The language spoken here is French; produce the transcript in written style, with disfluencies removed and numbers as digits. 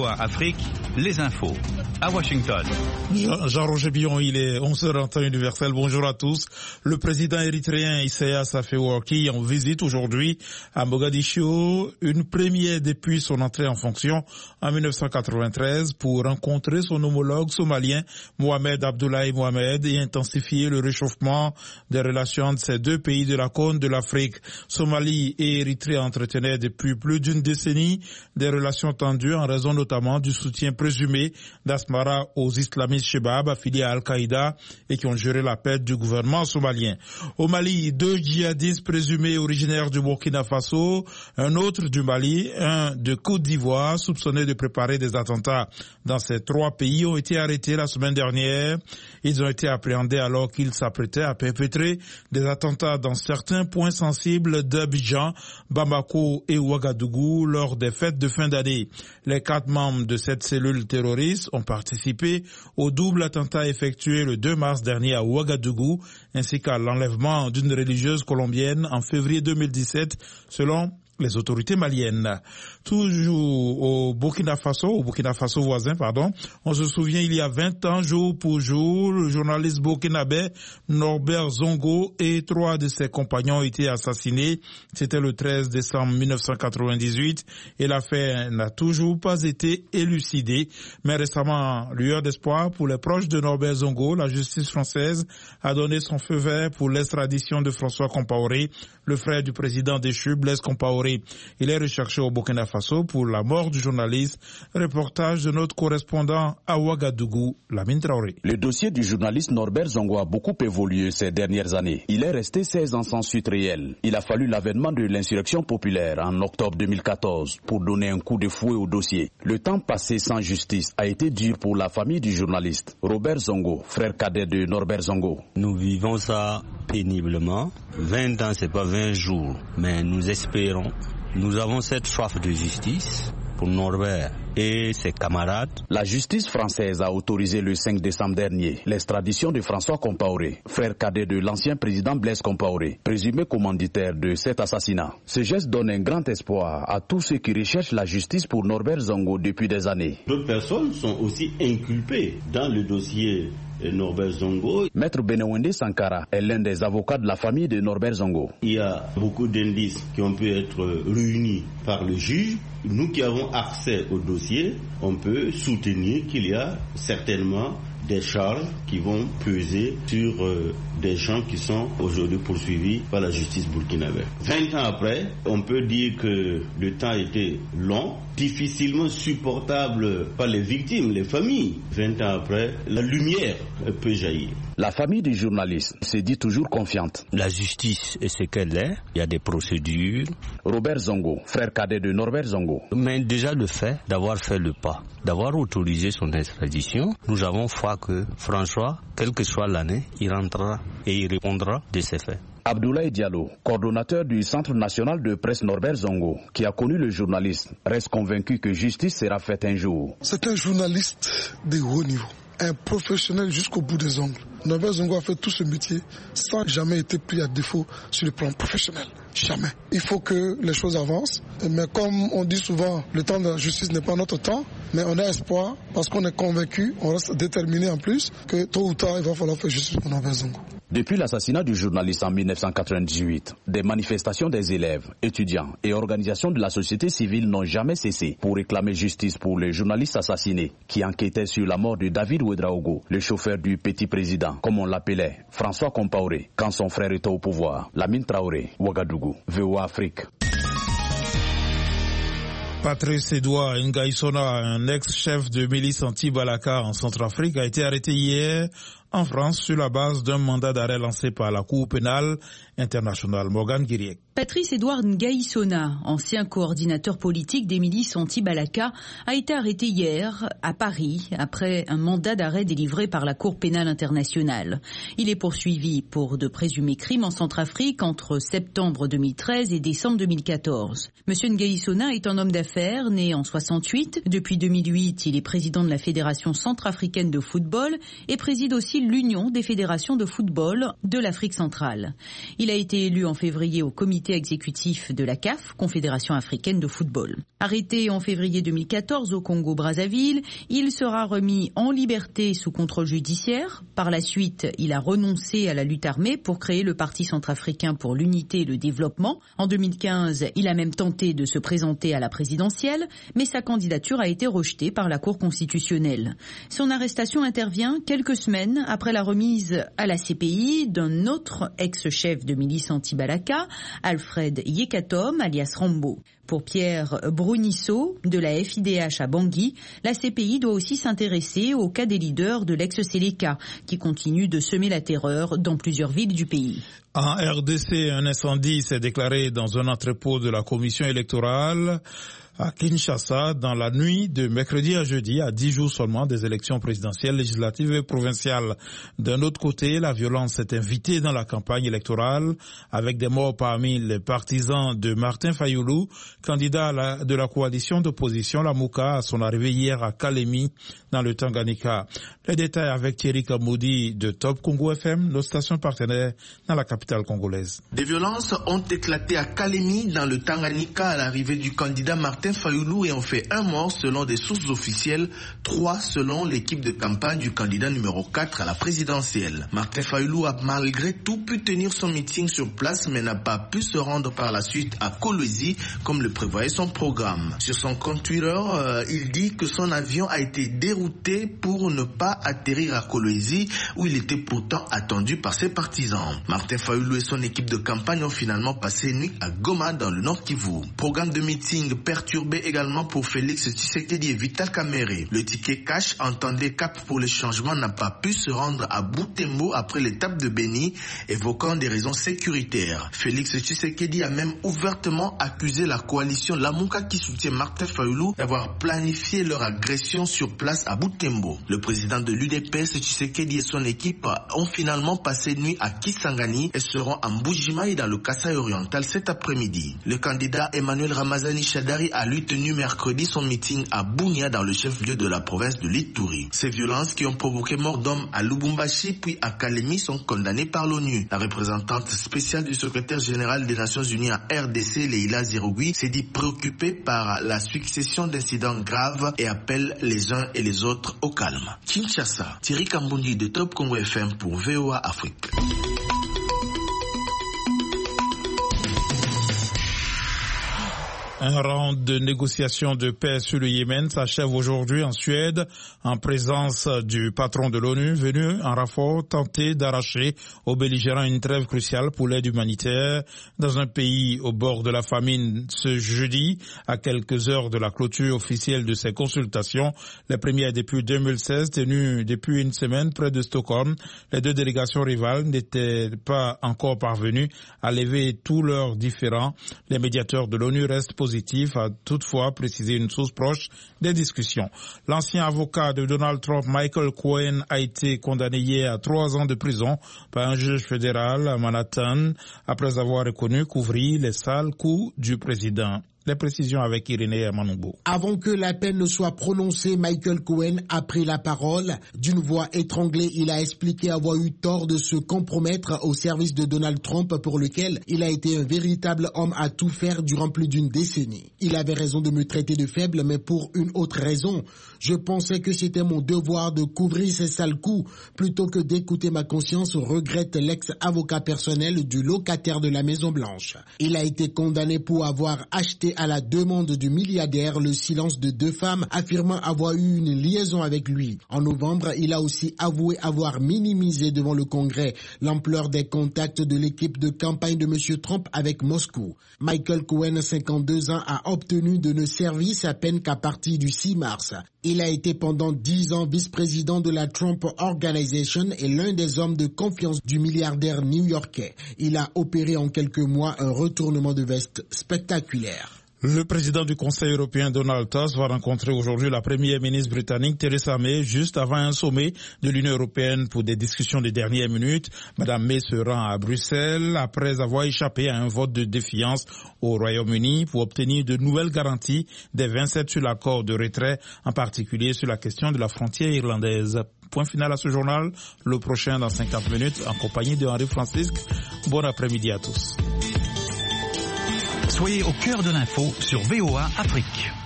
VOA Afrique, les infos. À Washington. Jean-Roger Billon, il est 11h en temps universel. Bonjour à tous. Le président érythréen Isaias Afewerki en visite aujourd'hui à Mogadiscio, une première depuis son entrée en fonction en 1993 pour rencontrer son homologue somalien Mohamed Abdoulaye Mohamed et intensifier le réchauffement des relations de ces deux pays de la Corne de l'Afrique. Somalie et Érythrée entretenaient depuis plus d'une décennie des relations tendues en raison notamment du soutien présumé d'Asmara aux islamistes Shebab affiliés à Al-Qaïda et qui ont géré la paix du gouvernement somalien. Au Mali, 2 djihadistes présumés originaires du Burkina Faso, un autre du Mali, un de Côte d'Ivoire, soupçonnés de préparer des attentats dans ces 3 pays ont été arrêtés la semaine dernière. Ils ont été appréhendés alors qu'ils s'apprêtaient à perpétrer des attentats dans certains points sensibles d'Abidjan, Bamako et Ouagadougou lors des fêtes de fin d'année. Les 4 membres de cette cellule terroriste ont participé au double attentat effectué le 2 mars dernier à Ouagadougou, ainsi qu'à l'enlèvement d'une religieuse colombienne en février 2017, selon les autorités maliennes. Toujours au Burkina Faso voisin, on se souvient il y a 20 ans, jour pour jour, le journaliste burkinabé Norbert Zongo et 3 de ses compagnons ont été assassinés. C'était le 13 décembre 1998 et l'affaire n'a toujours pas été élucidée. Mais récemment, lueur d'espoir pour les proches de Norbert Zongo, la justice française a donné son feu vert pour l'extradition de François Compaoré, le frère du président déchu Blaise Compaoré. Il est recherché au Burkina Faso pour la mort du journaliste. Reportage de notre correspondant à Ouagadougou, Lamine Traoré. Le dossier du journaliste Norbert Zongo a beaucoup évolué ces dernières années. Il est resté 16 ans sans suite réelle. Il a fallu l'avènement de l'insurrection populaire en octobre 2014 pour donner un coup de fouet au dossier. Le temps passé sans justice a été dur pour la famille du journaliste. Robert Zongo, frère cadet de Norbert Zongo. Nous vivons ça péniblement. 20 ans, c'est pas 20 jours, mais nous espérons. Nous avons cette soif de justice pour Norbert et ses camarades. La justice française a autorisé le 5 décembre dernier l'extradition de François Compaoré, frère cadet de l'ancien président Blaise Compaoré, présumé commanditaire de cet assassinat. Ce geste donne un grand espoir à tous ceux qui recherchent la justice pour Norbert Zongo depuis des années. D'autres personnes sont aussi inculpées dans le dossier Norbert Zongo. Maître Benewende Sankara est l'un des avocats de la famille de Norbert Zongo. Il y a beaucoup d'indices qui ont pu être réunis par le juge. Nous qui avons accès au dossier, on peut soutenir qu'il y a certainement des charges qui vont peser sur des gens qui sont aujourd'hui poursuivis par la justice burkinabé. 20 ans après, on peut dire que le temps a été long, difficilement supportable par les victimes, les familles. 20 ans après, la lumière peut jaillir. La famille du journaliste se dit toujours confiante. La justice est ce qu'elle est. Il y a des procédures. Robert Zongo, frère cadet de Norbert Zongo. Mais déjà le fait d'avoir fait le pas, d'avoir autorisé son extradition, nous avons foi que François, quelle que soit l'année, il rentrera et il répondra de ses faits. Abdoulaye Diallo, coordonnateur du Centre national de presse Norbert Zongo, qui a connu le journaliste, reste convaincu que justice sera faite un jour. C'est un journaliste de haut niveau, un professionnel jusqu'au bout des ongles. Norbert Zongo a fait tout ce métier sans jamais être pris à défaut sur le plan professionnel. Jamais. Il faut que les choses avancent. Mais comme on dit souvent, le temps de la justice n'est pas notre temps. Mais on a espoir parce qu'on est convaincu, on reste déterminé en plus, que tôt ou tard, il va falloir faire justice pour Norbert Zongo. Depuis l'assassinat du journaliste en 1998, des manifestations des élèves, étudiants et organisations de la société civile n'ont jamais cessé pour réclamer justice pour les journalistes assassinés qui enquêtaient sur la mort de David Ouedraogo, le chauffeur du petit président, comme on l'appelait, François Compaoré, quand son frère était au pouvoir. Lamine Traoré, Ouagadougou, VOA Afrique. Patrice Edouard Ngaïsona, un ex-chef de milice anti-Balaka en Centrafrique, a été arrêté hier en France sur la base d'un mandat d'arrêt lancé par la Cour pénale internationale. Morgane Guiriec. Patrice Edouard Ngaïsona, ancien coordinateur politique des milices anti-Balaka, a été arrêté hier à Paris après un mandat d'arrêt délivré par la Cour pénale internationale. Il est poursuivi pour de présumés crimes en Centrafrique entre septembre 2013 et décembre 2014. Monsieur Ngaïsona est un homme d'affaires né en 68. Depuis 2008, il est président de la Fédération centrafricaine de football et préside aussi l'Union des fédérations de football de l'Afrique centrale. Il a été élu en février au comité exécutif de la CAF, Confédération africaine de football. Arrêté en février 2014 au Congo-Brazzaville, il sera remis en liberté sous contrôle judiciaire. Par la suite, il a renoncé à la lutte armée pour créer le Parti centrafricain pour l'unité et le développement. En 2015, il a même tenté de se présenter à la présidentielle, mais sa candidature a été rejetée par la Cour constitutionnelle. Son arrestation intervient quelques semaines après la remise à la CPI d'un autre ex-chef de milice anti-Balaka, Alfred Yekatom, alias Rambo. Pour Pierre Brunisso, de la FIDH à Bangui, la CPI doit aussi s'intéresser au cas des leaders de l'ex-Séléka, qui continuent de semer la terreur dans plusieurs villes du pays. En RDC, un incendie s'est déclaré dans un entrepôt de la commission électorale à Kinshasa dans la nuit de mercredi à jeudi, à 10 jours seulement des élections présidentielles, législatives et provinciales. D'un autre côté, la violence s'est invitée dans la campagne électorale avec des morts parmi les partisans de Martin Fayoulou, candidat de la coalition d'opposition, la Mouka, à son arrivée hier à Kalemi, dans le Tanganyika. Les détails avec Thierry Kamoudi de Top Congo FM, notre station partenaire dans la capitale congolaise. Des violences ont éclaté à Kalemi, dans le Tanganyika, à l'arrivée du candidat Martin Fayoulou et ont fait un mort selon des sources officielles, 3 selon l'équipe de campagne du candidat numéro 4 à la présidentielle. Martin Fayoulou a malgré tout pu tenir son meeting sur place mais n'a pas pu se rendre par la suite à Kolwezi comme le prévoyait son programme. Sur son compte Twitter, il dit que son avion a été dérouté pour ne pas atterrir à Kolwezi où il était pourtant attendu par ses partisans. Martin Fayoulou et son équipe de campagne ont finalement passé nuit à Goma dans le Nord Kivu. Programme de meeting perturbé également pour Félix Tshisekedi et Vital Kamerhe. Le ticket cash entendait cap pour les changements n'a pas pu se rendre à Butembo après l'étape de Beni, évoquant des raisons sécuritaires. Félix Tshisekedi a même ouvertement accusé la coalition Lamuka qui soutient Martin Fayoulou d'avoir planifié leur agression sur place à Butembo. Le président de l'UDPS, Tshisekedi et son équipe ont finalement passé nuit à Kisangani et seront à Mbujimayi dans le Kasai oriental cet après-midi. Le candidat Emmanuel Ramazani Shadari a lui tenu mercredi son meeting à Bunia dans le chef-lieu de la province de l'Ituri. Ces violences qui ont provoqué mort d'hommes à Lubumbashi puis à Kalemi sont condamnées par l'ONU. La représentante spéciale du secrétaire général des Nations Unies à RDC, Leila Zerogui, s'est dit préoccupée par la succession d'incidents graves et appelle les uns et les autres au calme. Kinshasa, Thierry Kambundi de Top Congo FM pour VOA Afrique. Un round de négociations de paix sur le Yémen s'achève aujourd'hui en Suède en présence du patron de l'ONU venu en renfort tenter d'arracher aux belligérants une trêve cruciale pour l'aide humanitaire dans un pays au bord de la famine. Ce jeudi, à quelques heures de la clôture officielle de ces consultations, les premières depuis 2016 tenues depuis une semaine près de Stockholm, les deux délégations rivales n'étaient pas encore parvenues à lever tous leurs différends. Les médiateurs de l'ONU restent positif, a toutefois précisé une source proche des discussions. L'ancien avocat de Donald Trump, Michael Cohen, a été condamné hier à 3 ans de prison par un juge fédéral à Manhattan après avoir reconnu couvrir les sales coups du président. Les précisions avec Irénée Manoubo. Avant que la peine ne soit prononcée, Michael Cohen a pris la parole. D'une voix étranglée, il a expliqué avoir eu tort de se compromettre au service de Donald Trump pour lequel il a été un véritable homme à tout faire durant plus d'une décennie. Il avait raison de me traiter de faible, mais pour une autre raison. Je pensais que c'était mon devoir de couvrir ces sales coups plutôt que d'écouter ma conscience, regrette l'ex-avocat personnel du locataire de la Maison-Blanche. Il a été condamné pour avoir acheté à la demande du milliardaire le silence de 2 femmes affirmant avoir eu une liaison avec lui. En novembre, il a aussi avoué avoir minimisé devant le Congrès l'ampleur des contacts de l'équipe de campagne de M. Trump avec Moscou. Michael Cohen, 52 ans, a obtenu de ne servir sa peine qu'à partir du 6 mars. Il a été pendant 10 ans vice-président de la Trump Organization et l'un des hommes de confiance du milliardaire new-yorkais. Il a opéré en quelques mois un retournement de veste spectaculaire. Le président du Conseil européen Donald Tusk va rencontrer aujourd'hui la première ministre britannique Theresa May juste avant un sommet de l'Union européenne pour des discussions de dernière minute. Madame May se rend à Bruxelles après avoir échappé à un vote de défiance au Royaume-Uni pour obtenir de nouvelles garanties des 27 sur l'accord de retrait, en particulier sur la question de la frontière irlandaise. Point final à ce journal, le prochain dans 50 minutes en compagnie de Henri Francisque. Bon après-midi à tous. Soyez au cœur de l'info sur VOA Afrique.